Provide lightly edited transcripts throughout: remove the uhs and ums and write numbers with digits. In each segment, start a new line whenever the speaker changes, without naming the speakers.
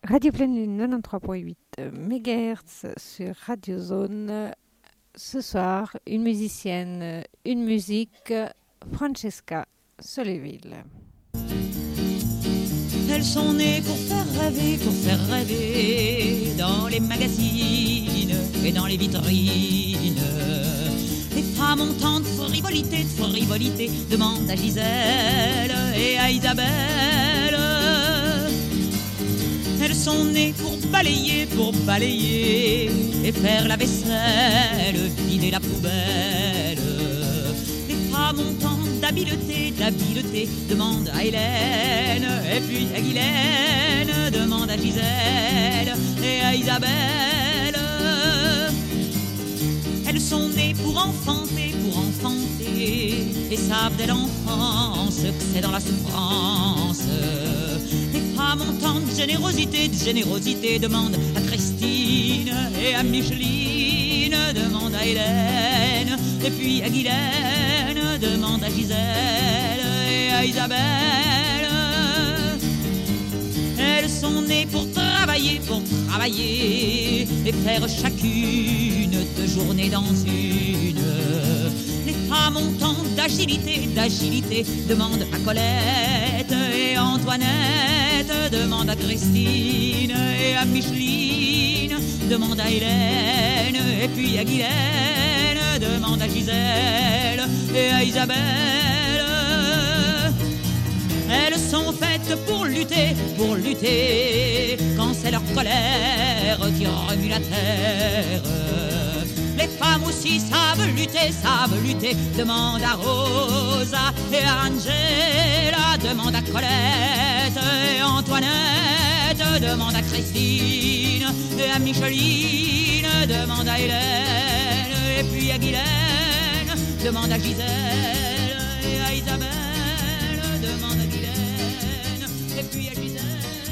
Radio Pleine Lune 93.8 MHz sur Radio Zone. Ce soir, une musicienne, une musique, Francesca Solleville.
Elles sont nées pour faire rêver dans les magazines et dans les vitrines. Les femmes ont tant de frivolité, demande à Gisèle et à Isabelle. Elles sont nées pour balayer et faire la vaisselle, vider la poubelle. Les femmes ont tant d'habileté, demande à Hélène, et puis à Guylaine, demande à Gisèle et à Isabelle. Elles sont nées pour enfanter, et savent dès l'enfance que c'est dans la souffrance. Les femmes ont tant de générosité, demande à Christine et à Micheline, demande à Hélène, et puis à Guylaine, demande à Gisèle et à Isabelle. Elles sont nées pour travailler et faire chacune 2 journées dans une. Les femmes ont tant d'agilité, demande à Colette et Antoinette, demande à Christine et à Micheline, demande à Hélène et puis à Guylaine, demande à Gisèle et à Isabelle. Elles sont faites pour lutter, quand c'est leur colère qui remue la terre. Les femmes aussi savent lutter, demande à Rosa et à Angela, demande à Colette et Antoinette, demande à Christine et à Micheline, demande à Hélène et puis à Guylaine, demande à Gisèle et à Isabelle, demande à Guylaine et puis à Gisèle.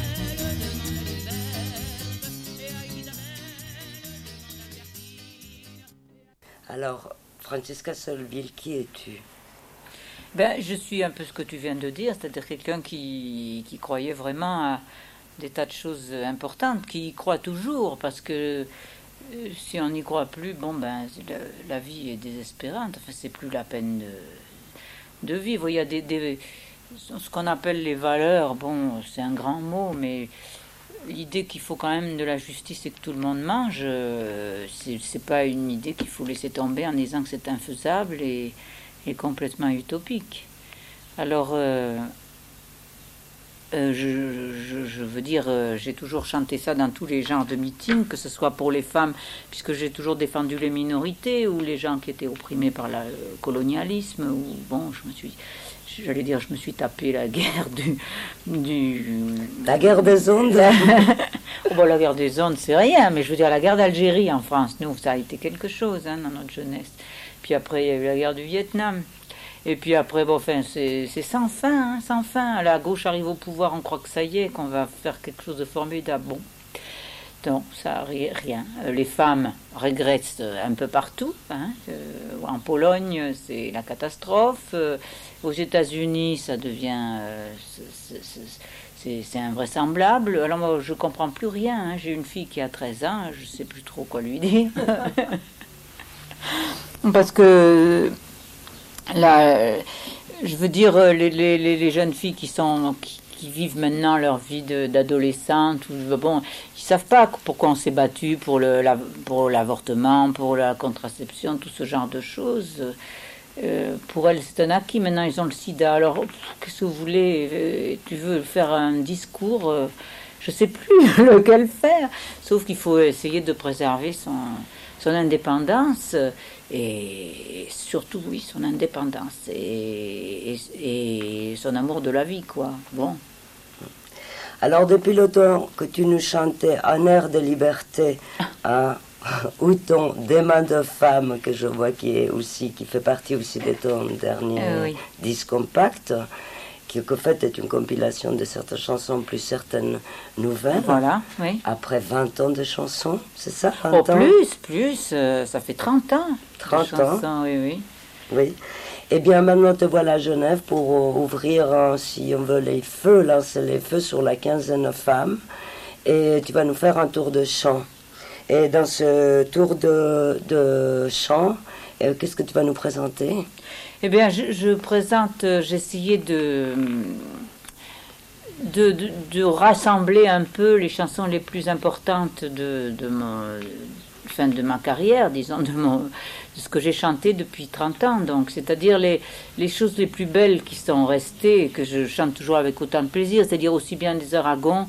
Alors, Francesca Solleville, qui es-tu?
Je suis un peu ce que tu viens de dire, c'est-à-dire quelqu'un qui croyait vraiment à des tas de choses importantes, qui y croit toujours, parce que si on n'y croit plus, la vie est désespérante, enfin, c'est plus la peine de vivre. Il y a ce qu'on appelle les valeurs, c'est un grand mot, mais l'idée qu'il faut quand même de la justice et que tout le monde mange, c'est pas une idée qu'il faut laisser tomber en disant que c'est infaisable et complètement utopique. Alors, je veux dire, j'ai toujours chanté ça dans tous les genres de meetings, que ce soit pour les femmes, puisque j'ai toujours défendu les minorités ou les gens qui étaient opprimés par le colonialisme, ou je me suis tapé la guerre
La guerre des ondes.
La guerre des ondes, c'est rien, mais je veux dire, la guerre d'Algérie en France, nous, ça a été quelque chose dans notre jeunesse. Puis après, il y a eu la guerre du Vietnam. Et puis après, c'est sans fin, sans fin. La gauche arrive au pouvoir, on croit que ça y est, qu'on va faire quelque chose de formidable. Donc, ça rien. Les femmes régressent un peu partout. En Pologne, c'est la catastrophe. Aux États-Unis, ça devient... c'est invraisemblable. Alors moi, je comprends plus rien. J'ai une fille qui a 13 ans, je sais plus trop quoi lui dire. Parce que là, je veux dire, les jeunes filles qui vivent maintenant leur vie d'adolescente, ils savent pas pourquoi on s'est battu pour l'avortement, pour la contraception, tout ce genre de choses. Pour elles, c'est un acquis. Maintenant, ils ont le sida. Alors, qu'est-ce que vous voulez? Tu veux faire un discours, je sais plus lequel faire. Sauf qu'il faut essayer de préserver son indépendance et surtout, oui, son indépendance et son amour de la vie, quoi. Bon.
Alors, depuis le temps que tu nous chantais un air de liberté, ou ton Des mains de femme, que je vois qui fait partie aussi de ton dernier disque compact, qui en fait est une compilation de certaines chansons plus certaines nouvelles.
Voilà, oui.
Après 20 ans de chansons, c'est ça, 20 ans?
Plus, ça fait 30 ans.
30 ans,
oui.
Oui. Eh bien, maintenant te voilà à Genève pour ouvrir, si on veut, lancer les feux sur la quinzaine femmes. et tu vas nous faire un tour de chant. Et dans ce tour de chant, qu'est-ce que tu vas nous présenter?
Eh bien, je présente, j'ai essayé de rassembler un peu les chansons les plus importantes de ma carrière, disons, de ce que j'ai chanté depuis 30 ans. Donc, c'est-à-dire les choses les plus belles qui sont restées, que je chante toujours avec autant de plaisir, c'est-à-dire aussi bien des Aragons,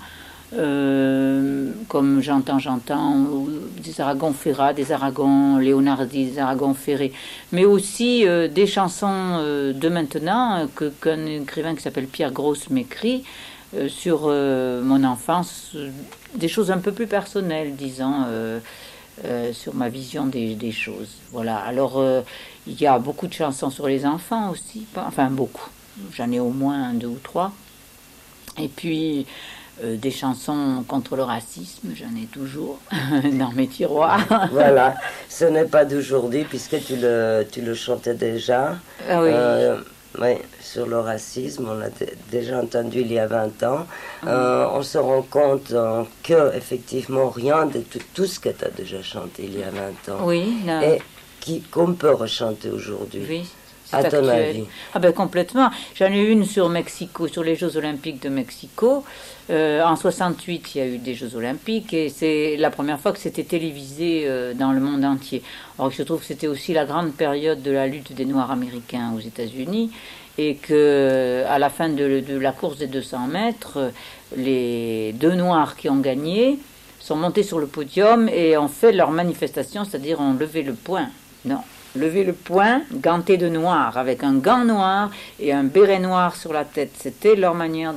comme j'entends, ou des Aragons Ferrat, des Aragons Leonardi, des Aragons Ferré, mais aussi des chansons de maintenant qu'un écrivain qui s'appelle Pierre Gross m'écrit sur mon enfance, des choses un peu plus personnelles, disons, sur ma vision des choses. Voilà. Alors, il y a beaucoup de chansons sur les enfants aussi, enfin beaucoup. J'en ai au moins 2 ou 3. Et puis des chansons contre le racisme, j'en ai toujours dans mes tiroirs.
Voilà, ce n'est pas d'aujourd'hui puisque tu le chantais déjà.
Ah oui.
Oui, sur le racisme, on l'a déjà entendu il y a 20 ans. On se rend compte que effectivement rien de tout ce que tu as déjà chanté il y a 20 ans.
Oui.
Et qu'on peut rechanter aujourd'hui.
Oui.
À ton avis?
Ah ben complètement. J'en ai une sur Mexico, sur les Jeux Olympiques de Mexico. En 68, il y a eu des Jeux Olympiques et c'est la première fois que c'était télévisé dans le monde entier. Or, il se trouve que c'était aussi la grande période de la lutte des Noirs américains aux États-Unis et que à la fin de la course des 200 mètres, les 2 Noirs qui ont gagné sont montés sur le podium et ont fait leur manifestation, c'est-à-dire ont levé le poing. Non. Lever le poing, ganté de noir, avec un gant noir et un béret noir sur la tête. C'était leur manière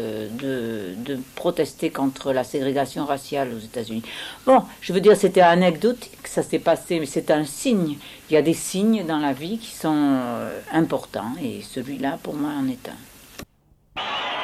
de protester contre la ségrégation raciale aux États-Unis. Bon, je veux dire, c'était anecdotique, ça s'est passé, mais c'est un signe. Il y a des signes dans la vie qui sont importants, et celui-là, pour moi, en est un.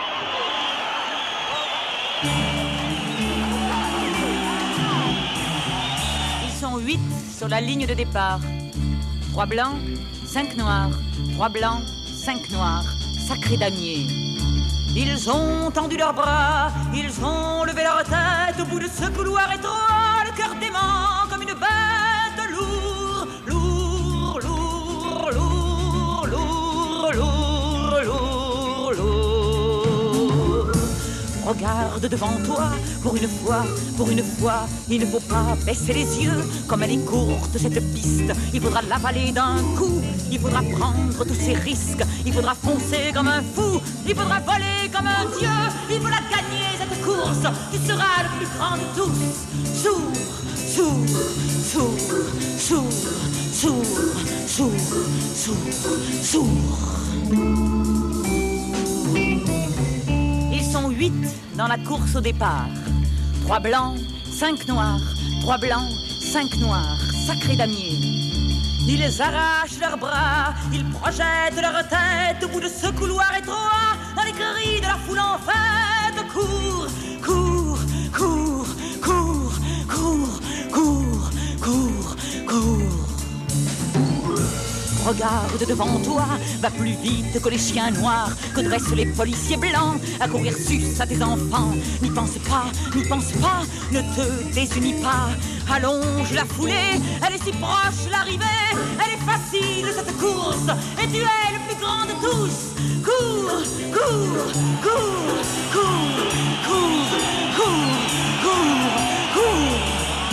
Ils sont 8 sur la ligne de départ. 3 blancs, 5 noirs, 3 blancs, 5 noirs, sacré damier. Ils ont tendu leurs bras, ils ont levé leur tête au bout de ce couloir étroit, le cœur dément comme une bête, lourd, lourd, lourd, lourd, lourd, lourd, lourd, lourd. Regarde devant toi, pour une fois, il ne faut pas baisser les yeux, comme elle est courte cette piste, il faudra l'avaler d'un coup, il faudra prendre tous ces risques, il faudra foncer comme un fou, il faudra voler comme un dieu, il faudra gagner cette course, tu seras le plus grand de tous, sourd, sourd, sourd, sourd, sourd, sourd, sourd, sourd. Ils sont 8 dans la course au départ. 3 blancs, 5 noirs, 3 blancs, 5 noirs, sacré damier. Ils arrachent leurs bras, ils projettent leur tête au bout de ce couloir étroit, dans les cris de la foule en fête. Cours, cours, cours, cours, cours, cours, cours, cours. Regarde devant toi, va plus vite que les chiens noirs, que dressent les policiers blancs, à courir sus à tes enfants. N'y pense pas, ne te désunis pas. Allonge la foulée, elle est si proche l'arrivée, elle est facile cette course, et tu es le plus grand de tous. Cours, cours, cours, cours, cours, cours, cours, cours.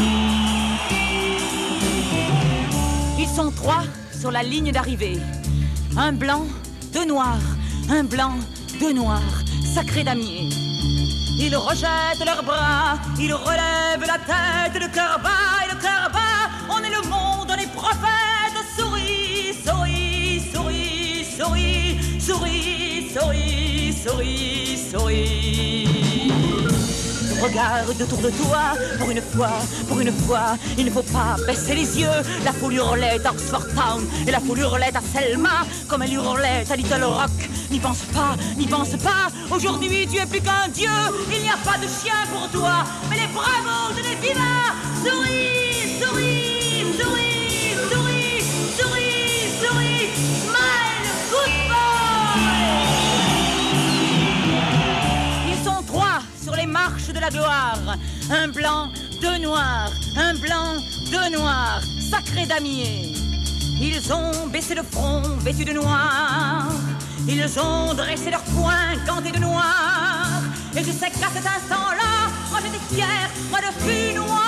Ils sont 3 sur la ligne d'arrivée. 1 blanc, 2 noirs, 1 blanc, 2 noirs, sacré damier. Ils rejettent leurs bras, ils relèvent la tête, le cœur bas et le cœur bas. On est le monde, on est prophète. Souris, souris, souris, souris, souris, souris, souris, souris. Regarde autour de toi, pour une fois, il ne faut pas baisser les yeux. La foule hurlait à Oxford Town et la foule hurlait à Selma, comme elle hurlait à Little Rock. N'y pense pas, aujourd'hui tu es plus qu'un dieu. Il n'y a pas de chien pour toi, mais les bravos de les vivants. Souris, souris, souris, souris, souris, souris, smile, good boy. Ils sont 3 sur les marches de la gloire. Un blanc, deux noirs, un blanc, deux noirs, sacrés damiers. Ils ont baissé le front, vêtus de noir. Ils ont dressé leurs poings, gantés de noir. Et je sais qu'à cet instant-là, moi j'étais fière, moi de fus noir.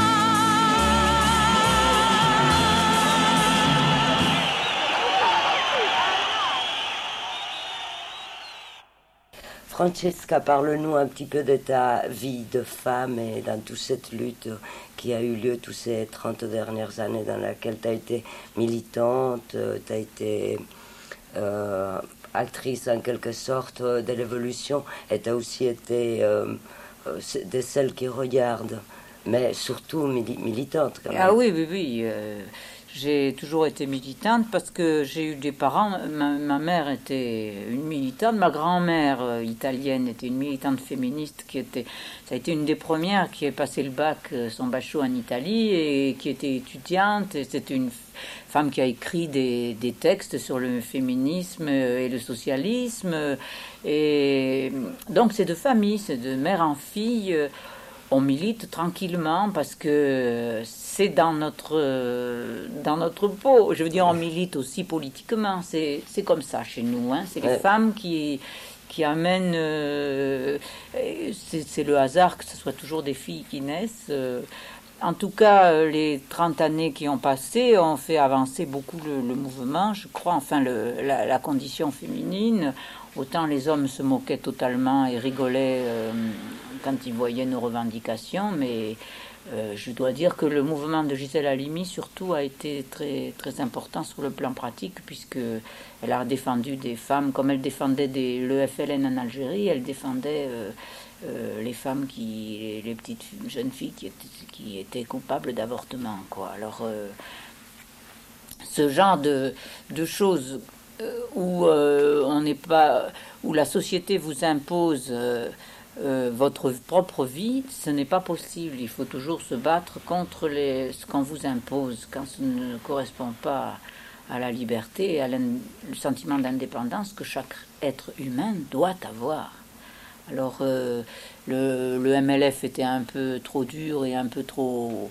Francesca, parle-nous un petit peu de ta vie de femme et dans toute cette lutte qui a eu lieu tous ces 30 dernières années dans laquelle tu as été militante, tu as été actrice en quelque sorte de l'évolution et tu as aussi été de celles qui regardent, mais surtout militante quand même.
Ah oui, oui, oui. J'ai toujours été militante parce que j'ai eu des parents. Ma mère était une militante, ma grand-mère italienne était une militante féministe ça a été une des premières qui a passé le bac, son bachot en Italie et qui était étudiante. C'était une femme qui a écrit des textes sur le féminisme et le socialisme. Et donc c'est de famille, c'est de mère en fille. On milite tranquillement parce que c'est dans notre peau. Je veux dire, on milite aussi politiquement. C'est comme ça chez nous. Hein. C'est les femmes qui amènent... c'est le hasard que ce soit toujours des filles qui naissent. En tout cas, les 30 années qui ont passé ont fait avancer beaucoup le mouvement, je crois. Enfin, la condition féminine. Autant les hommes se moquaient totalement et rigolaient quand ils voyaient nos revendications, mais je dois dire que le mouvement de Gisèle Halimi surtout a été très, très important sur le plan pratique, puisqu'elle a défendu des femmes, comme elle défendait le FLN en Algérie, elle défendait les femmes, les petites jeunes filles qui étaient coupables d'avortement, quoi. Alors, ce genre de choses où on n'est pas, où la société vous impose votre propre vie, ce n'est pas possible. Il faut toujours se battre contre ce qu'on vous impose quand ce ne correspond pas à la liberté et à le sentiment d'indépendance que chaque être humain doit avoir. Alors le MLF était un peu trop dur et un peu trop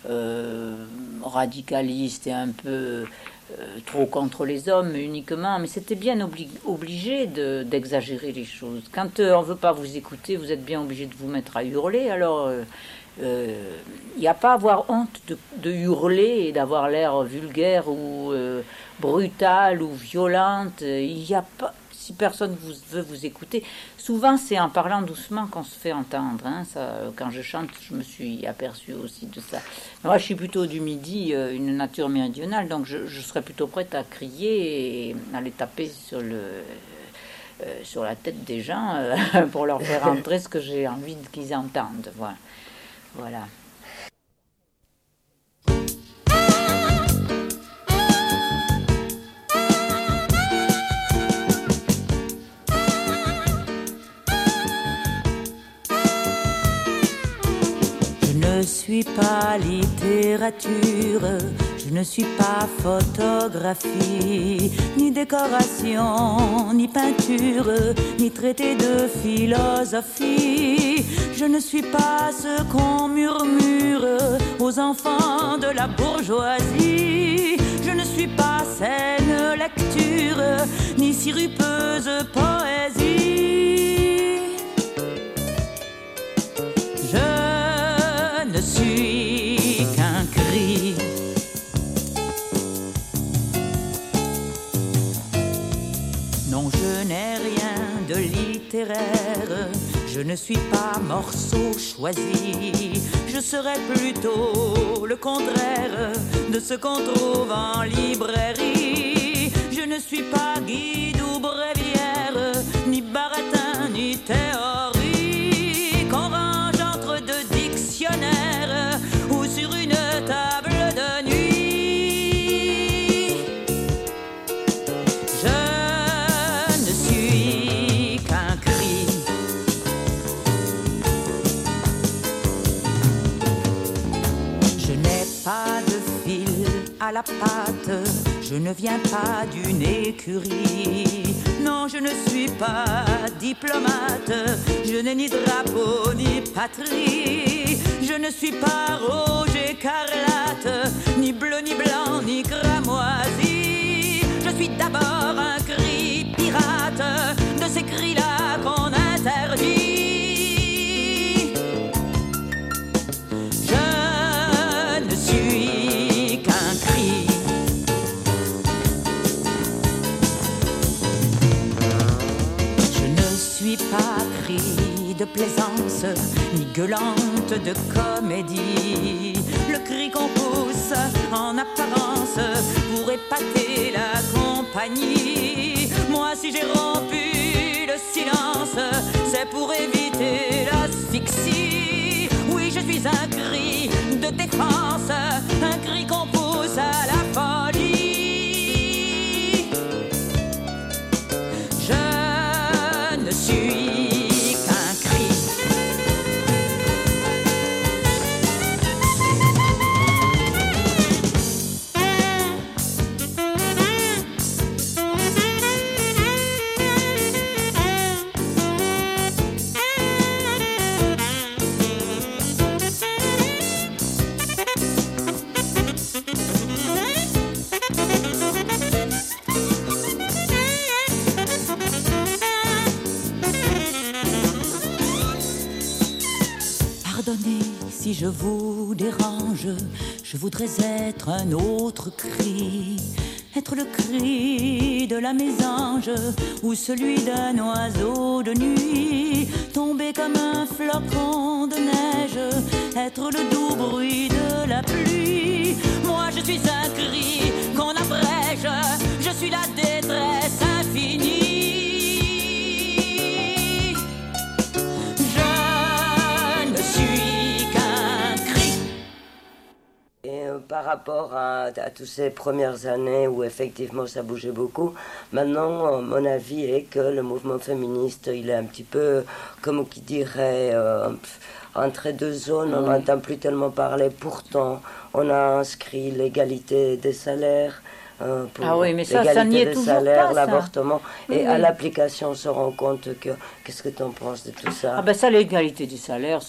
radicaliste et un peu trop contre les hommes uniquement, mais c'était bien obligé d'exagérer les choses. Quand on ne veut pas vous écouter, vous êtes bien obligé de vous mettre à hurler. Alors il n'y a pas à avoir honte de hurler et d'avoir l'air vulgaire ou brutale ou violente. Il n'y a pas, si personne veut vous écouter, souvent c'est en parlant doucement qu'on se fait entendre. Hein. Ça, quand je chante, je me suis aperçue aussi de ça. Moi, je suis plutôt du Midi, une nature méridionale, donc je serais plutôt prête à crier et à les taper sur la tête des gens pour leur faire entrer ce que j'ai envie qu'ils entendent. Voilà.
Je ne suis pas littérature, je ne suis pas photographie, ni décoration, ni peinture, ni traité de philosophie. Je ne suis pas ce qu'on murmure aux enfants de la bourgeoisie. Je ne suis pas saine lecture, ni sirupeuse poésie. Je ne suis qu'un cri. Non, je n'ai rien de littéraire. Je ne suis pas morceau choisi. Je serais plutôt le contraire de ce qu'on trouve en librairie. Je ne suis pas guide ou bréviaire, ni baratin, ni théorie qu'on range entre deux dictionnaires ou sur une table de nuit. Je ne suis qu'un cri. Je n'ai pas de fil à la pâte, je ne viens pas d'une écurie. Non, je ne suis pas diplomate, je n'ai ni drapeau ni patrie. Je ne suis pas rouge écarlate, ni bleu ni blanc ni cramoisi. Je suis d'abord un cri pirate, de ces cris-là qu'on interdit. Je ne suis qu'un cri. Je ne suis pas cri de plaisance, ni gueulante de comédie. Le cri qu'on pousse en apparence pour épater la compagnie. Moi, si j'ai rompu le silence, c'est pour éviter l'asphyxie. Oui, je suis un cri de défense, un cri qu'on pousse à la folie. Je ne suis qu'un cri. Pardonnez si je vous dérange, je voudrais être un autre cri. Être le cri de la mésange ou celui d'un oiseau de nuit. Tomber comme un flocon de neige, être le doux bruit de la pluie. Moi je suis un cri qu'on abrège, je suis la détresse infinie.
Par rapport à toutes ces premières années où effectivement ça bougeait beaucoup, maintenant mon avis est que le mouvement féministe il est un petit peu comme qui dirait entre deux zones. On n'entend plus tellement parler, pourtant on a inscrit l'égalité des salaires, pour
mais ça n'y est toujours pas,
l'avortement, et à l'application on se rend compte que, qu'est-ce que tu en penses de tout ça?
Ça, l'égalité du salaire,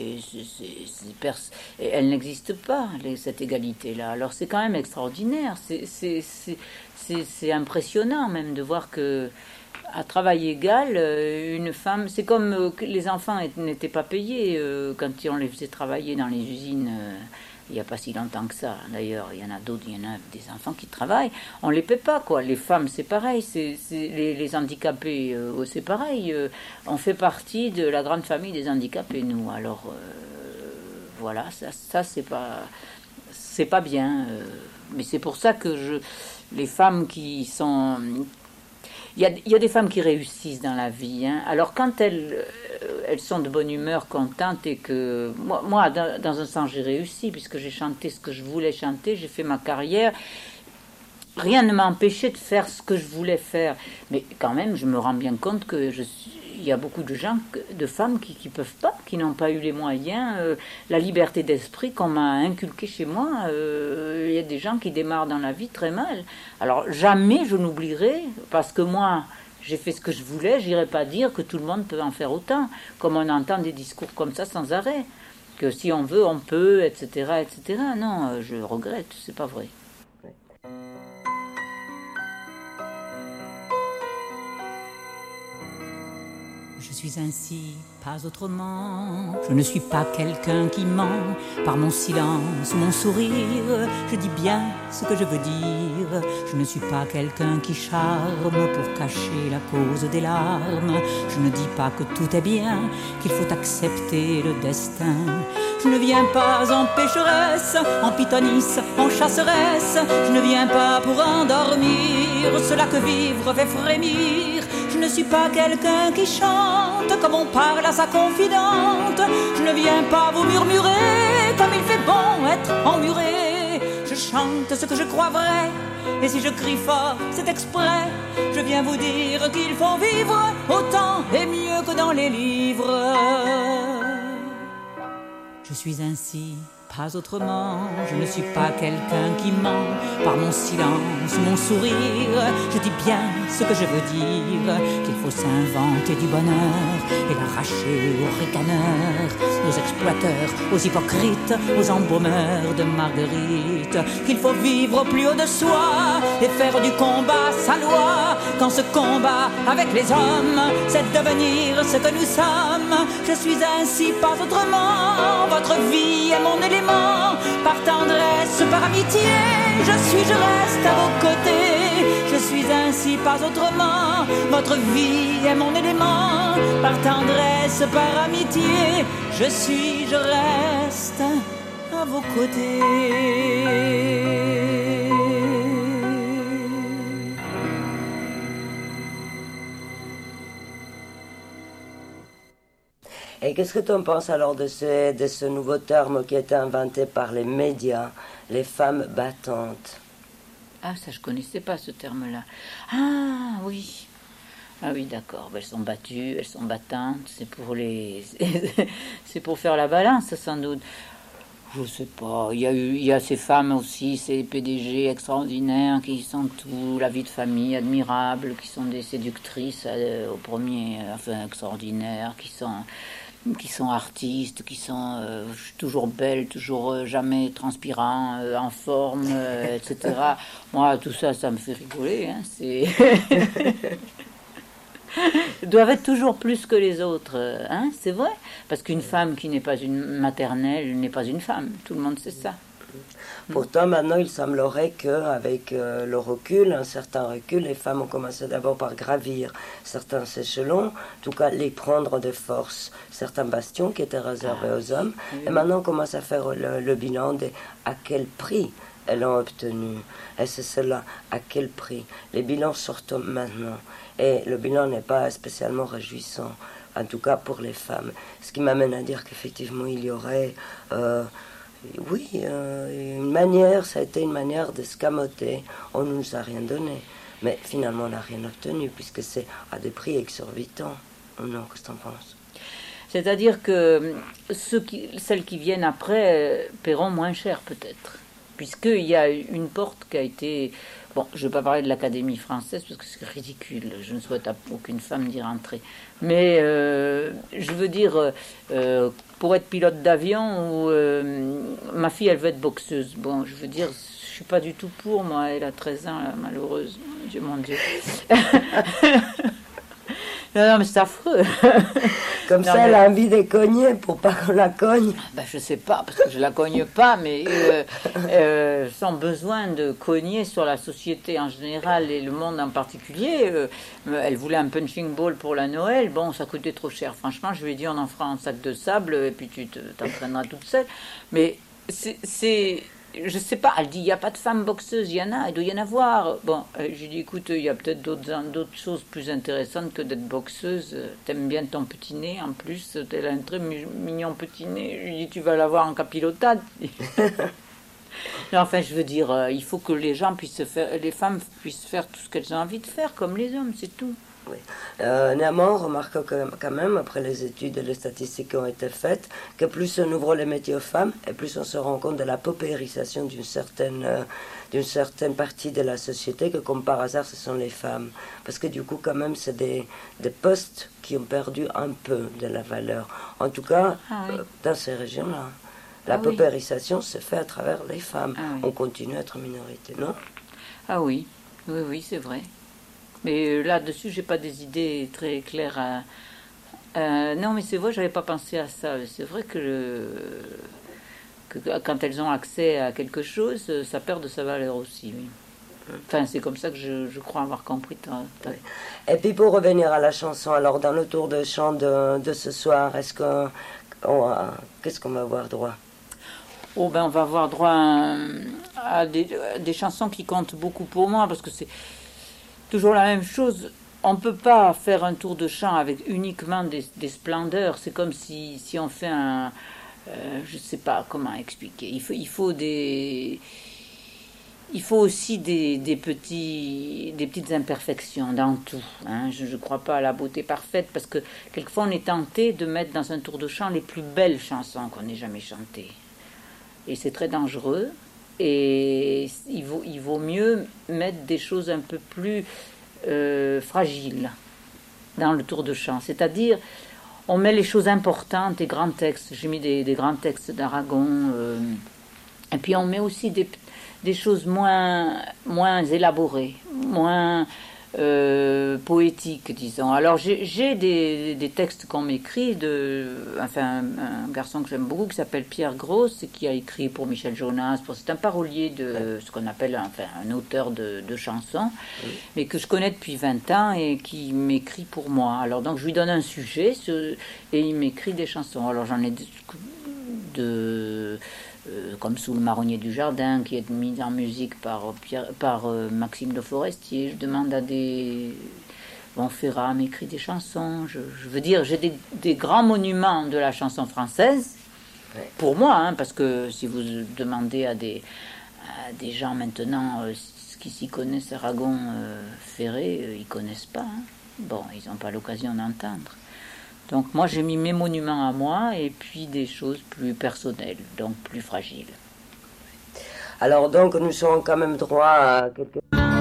elle n'existe pas, cette égalité-là. Alors c'est quand même extraordinaire, c'est impressionnant même de voir que à travail égal, une femme, c'est comme que les enfants n'étaient pas payés quand on les faisait travailler dans les usines. Il n'y a pas si longtemps que ça. D'ailleurs, il y en a d'autres, il y en a des enfants qui travaillent. On ne les paie pas, quoi. Les femmes, c'est pareil. Les handicapés, c'est pareil. On fait partie de la grande famille des handicapés, nous. Alors, voilà, ça c'est pas bien. Mais c'est pour ça que les femmes qui sont... Il y a des femmes qui réussissent dans la vie. Hein. Alors, quand elles sont de bonne humeur, contentes, et que... Moi, dans un sens, j'ai réussi, puisque j'ai chanté ce que je voulais chanter, j'ai fait ma carrière. Rien ne m'a empêché de faire ce que je voulais faire. Mais quand même, je me rends bien compte que il y a beaucoup de gens, de femmes qui peuvent pas, qui n'ont pas eu les moyens, la liberté d'esprit qu'on m'a inculquée chez moi. Il y a des gens qui démarrent dans la vie très mal. Alors jamais je n'oublierai, parce que moi j'ai fait ce que je voulais, j'irai pas dire que tout le monde peut en faire autant, comme on entend des discours comme ça sans arrêt, que si on veut on peut, etc., etc. Non, je regrette, c'est pas vrai.
Je suis ainsi, pas autrement. Je ne suis pas quelqu'un qui ment. Par mon silence ou mon sourire, je dis bien ce que je veux dire. Je ne suis pas quelqu'un qui charme pour cacher la cause des larmes. Je ne dis pas que tout est bien, qu'il faut accepter le destin. Je ne viens pas en pécheresse, en pythonisse, en chasseresse. Je ne viens pas pour endormir cela que vivre fait frémir. Je ne suis pas quelqu'un qui chante comme on parle à sa confidente. Je ne viens pas vous murmurer comme il fait bon être emmuré. Je chante ce que je crois vrai, et si je crie fort, c'est exprès. Je viens vous dire qu'il faut vivre autant et mieux que dans les livres. Je suis ainsi, pas autrement. Je ne suis pas quelqu'un qui ment par mon silence, mon sourire. Je dis bien ce que je veux dire, qu'il faut s'inventer du bonheur et l'arracher aux ricaneurs, aux exploiteurs, aux hypocrites, aux embaumeurs de marguerite. Qu'il faut vivre au plus haut de soi et faire du combat sa loi. Quand ce combat avec les hommes, c'est devenir ce que nous sommes. Je suis ainsi, pas autrement. Votre vie est mon élément. Par tendresse, par amitié, je reste à vos côtés. Je suis ainsi, pas autrement. Votre vie est mon élément. Par tendresse, par amitié, je reste à vos côtés.
Et qu'est-ce que tu en penses alors de ce nouveau terme qui a été inventé par les médias, les femmes battantes?
Ah, ça, je connaissais pas ce terme-là. Ah, oui. Ah oui, d'accord. Elles sont battues, elles sont battantes. C'est pour c'est pour faire la balance, sans doute. Je sais pas. Il y a ces femmes aussi, ces PDG extraordinaires qui sont tout, la vie de famille admirable, qui sont des séductrices au premier, enfin extraordinaires, qui sont artistes, qui sont toujours belles, toujours jamais transpirants, en forme, etc. Moi, tout ça, ça me fait rigoler. Hein, Ils doivent être toujours plus que les autres, hein, c'est vrai. Parce qu'une femme qui n'est pas une maternelle n'est pas une femme. Tout le monde sait ça.
Pourtant, maintenant, il semblerait qu'avec le recul, un certain recul, les femmes ont commencé d'abord par gravir certains échelons, en tout cas les prendre de force, certains bastions qui étaient réservés aux hommes. Et maintenant, on commence à faire le bilan de à quel prix elles l'ont obtenu. Et c'est cela, à quel prix. Les bilans sortent maintenant. Et le bilan n'est pas spécialement réjouissant, en tout cas pour les femmes. Ce qui m'amène à dire qu'effectivement, il y aurait... une manière, ça a été une manière d'escamoter. On ne nous a rien donné. Mais finalement, on n'a rien obtenu, puisque c'est à des prix exorbitants. Non, qu'est-ce que tu en penses?
C'est-à-dire que celles qui viennent après paieront moins cher, peut-être. Puisqu'il y a une porte qui a été... Bon, je ne vais pas parler de l'Académie française, parce que c'est ridicule. Je ne souhaite à aucune femme d'y rentrer. Mais je veux dire, pour être pilote d'avion, ma fille, elle veut être boxeuse. Bon, je veux dire, je ne suis pas du tout pour, moi. Elle a 13 ans, la malheureuse. Dieu mon Dieu. Non, mais c'est affreux.
Comme non, ça, elle a envie de cogner pour pas qu'on la cogne.
Ben, je sais pas, parce que je la cogne pas, mais sans besoin de cogner sur la société en général et le monde en particulier. Elle voulait un punching ball pour la Noël. Bon, ça coûtait trop cher. Franchement, je lui ai dit, on en fera un sac de sable et puis tu t'entraîneras toute seule. Mais c'est je sais pas, elle dit, il n'y a pas de femmes boxeuses, il y en a, il doit y en avoir. Bon, j'ai dit, écoute, il y a peut-être d'autres choses plus intéressantes que d'être boxeuse. T'aimes bien ton petit nez, en plus, t'as un très mignon petit nez. Je lui dis, tu vas l'avoir en capilotade. Non, enfin, je veux dire, il faut que les femmes puissent faire tout ce qu'elles ont envie de faire, comme les hommes, c'est tout.
Oui. Néanmoins, on remarque quand même, après les études et les statistiques qui ont été faites, que plus on ouvre les métiers aux femmes, et plus on se rend compte de la paupérisation d'une certaine partie de la société, que comme par hasard, ce sont les femmes. Parce que du coup, quand même, c'est des postes qui ont perdu un peu de la valeur. En tout cas, dans ces régions-là. La paupérisation se fait à travers les femmes. On continue à être minorité, non?
Ah oui, oui, c'est vrai. Mais là-dessus, j'ai pas des idées très claires. Non, mais c'est vrai, j'avais pas pensé à ça. C'est vrai que quand elles ont accès à quelque chose, ça perd de sa valeur aussi. Oui. Enfin, c'est comme ça que je crois avoir compris.
Oui. Et puis pour revenir à la chanson, alors dans le tour de chant de ce soir, qu'est-ce qu'on va avoir droit?
Oh ben, on va avoir droit à des chansons qui comptent beaucoup pour moi, parce que c'est toujours la même chose. On ne peut pas faire un tour de chant avec uniquement des splendeurs. C'est comme si on fait un... je ne sais pas comment expliquer. Il faut aussi des petites imperfections dans tout. Hein. Je ne crois pas à la beauté parfaite, parce que quelquefois on est tenté de mettre dans un tour de chant les plus belles chansons qu'on ait jamais chantées. et c'est très dangereux. Et il vaut mieux mettre des choses un peu plus fragiles dans le tour de chant. C'est-à-dire, on met les choses importantes, des grands textes. J'ai mis des grands textes d'Aragon. Et puis on met aussi des choses moins élaborées, moins poétiques, disons. Alors j'ai des textes qu'on m'écrit un garçon que j'aime beaucoup qui s'appelle Pierre Gross, qui a écrit pour Michel Jonas. C'est un parolier de ce qu'on appelle un auteur de chansons, mais que je connais depuis 20 ans et qui m'écrit pour moi. Alors donc je lui donne un sujet et il m'écrit des chansons. Alors j'en ai comme Sous le marronnier du jardin, qui est mis en musique par Maxime de Forestier. Je demande à des... Ferrat m'écrit des chansons. Je veux dire, j'ai des grands monuments de la chanson française, pour moi, parce que si vous demandez à des gens maintenant qui s'y connaissent, Aragon, Ferré, ils connaissent pas. Bon, ils n'ont pas l'occasion d'entendre. Donc moi j'ai mis mes monuments à moi et puis des choses plus personnelles, donc plus fragiles.
Alors donc nous sommes quand même droit à quelques...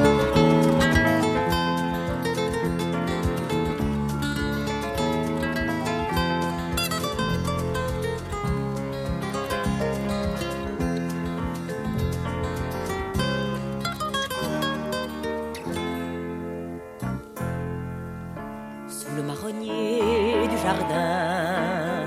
Sous le marronnier du jardin,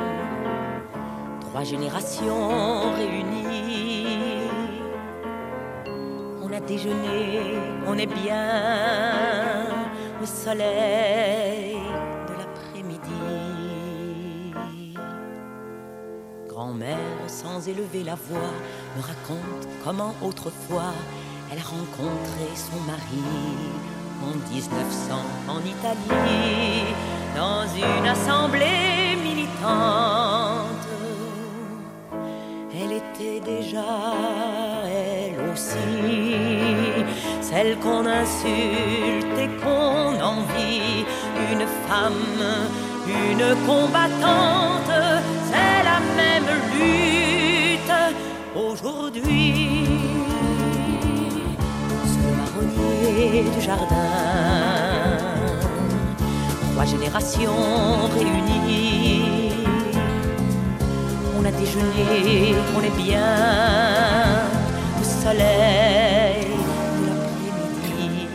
3 générations réunies. On a déjeuné, on est bien au soleil de l'après-midi. Grand-mère, sans élever la voix, me raconte comment autrefois elle a rencontré son mari. En 1900, en Italie, dans une assemblée militante, elle était déjà, elle aussi, celle qu'on insulte et qu'on envie, une femme, une combattante, c'est la même lutte aujourd'hui. Du jardin, 3 générations réunies. On a déjeuné, on est bien au soleil de l'après-midi.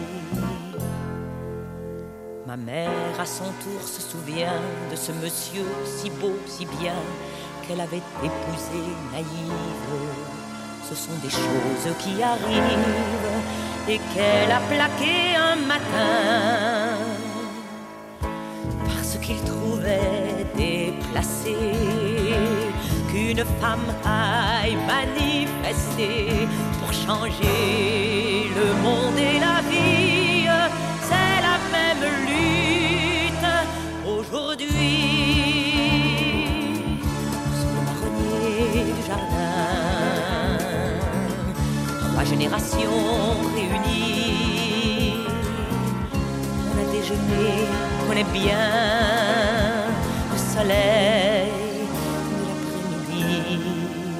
Ma mère à son tour se souvient de ce monsieur si beau, si bien, qu'elle avait épousé naïve. Ce sont des choses qui arrivent et qu'elle a plaqué un matin parce qu'il trouvait déplacé qu'une femme aille manifester pour changer le monde et la vie. C'est la même lutte aujourd'hui. Sous le marronnier du jardin, 3 générations réunies. On a déjeuné, on est bien au soleil de l'après-midi.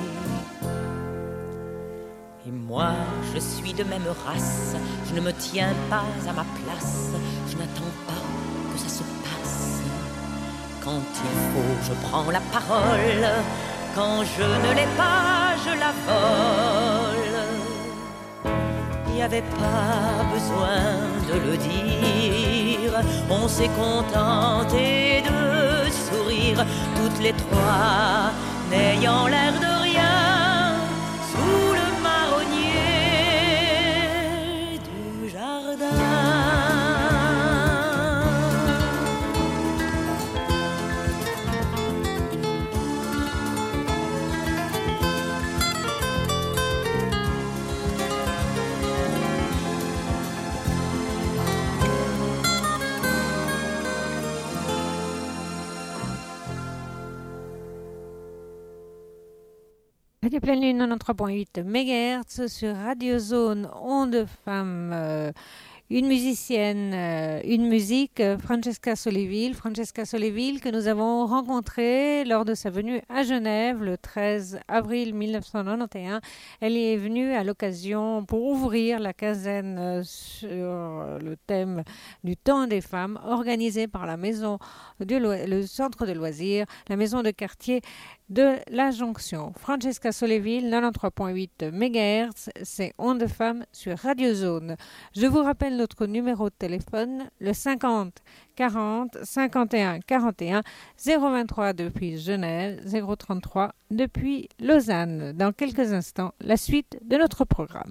Et moi, je suis de même race, je ne me tiens pas à ma place, je n'attends pas que ça se passe. Quand il faut, je prends la parole, quand je ne l'ai pas, je la vole. Il n'y avait pas besoin de le dire, on s'est contenté de sourire, toutes les 3 n'ayant l'air de rien, sous le marronnier du jardin.
Radio Pleine Lune 93.8 MHz sur Radio Zone, ondes femmes, une musicienne, une musique, Francesca Soléville. Francesca Soléville que nous avons rencontrée lors de sa venue à Genève le 13 avril 1991. Elle y est venue à l'occasion pour ouvrir la quinzaine sur le thème du temps des femmes organisée par la maison le centre de loisirs, la maison de quartier de la Jonction. Francesca Soléville, 93.8 MHz, c'est Ondes de Femmes sur Radio Zone. Je vous rappelle notre numéro de téléphone, le 50 40 51 41 023 depuis Genève, 033 depuis Lausanne. Dans quelques instants, la suite de notre programme.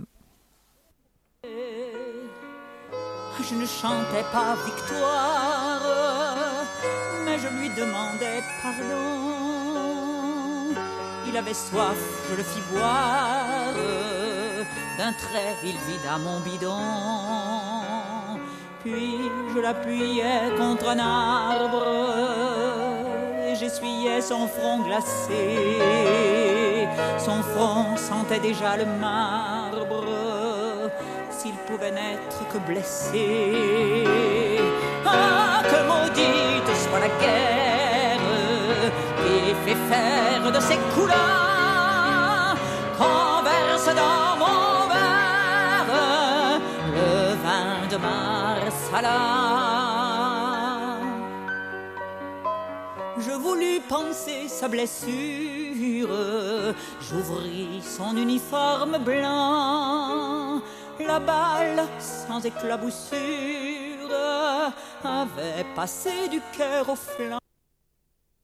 Je ne chantais pas victoire, mais je lui demandais pardon. Il avait soif, je le fis boire d'un trait, il vida mon bidon. Puis je l'appuyais contre un arbre et j'essuyais son front glacé. Son front sentait déjà le marbre, s'il pouvait n'être que blessé. Ah, que maudite soit la guerre qui fait faire de ses couleurs qu'on verse dans mon verre le vin de Marsala. Je voulus panser sa blessure, j'ouvris son uniforme blanc. La balle, sans éclaboussure, avait passé du cœur au flanc.